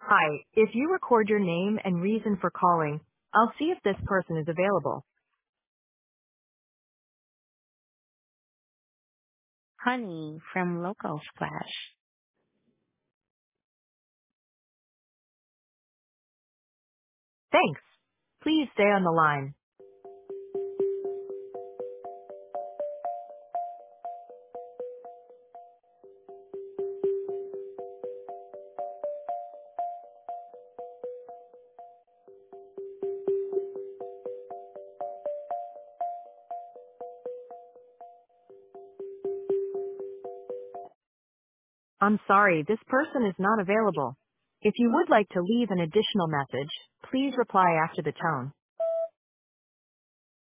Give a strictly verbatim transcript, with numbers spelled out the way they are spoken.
Hi, if you record your name and reason for calling, I'll see if this person is available. Honey from Local Splash. Thanks. Please stay on the line. I'm sorry, this person is not available. If you would like to leave an additional message, please reply after the tone.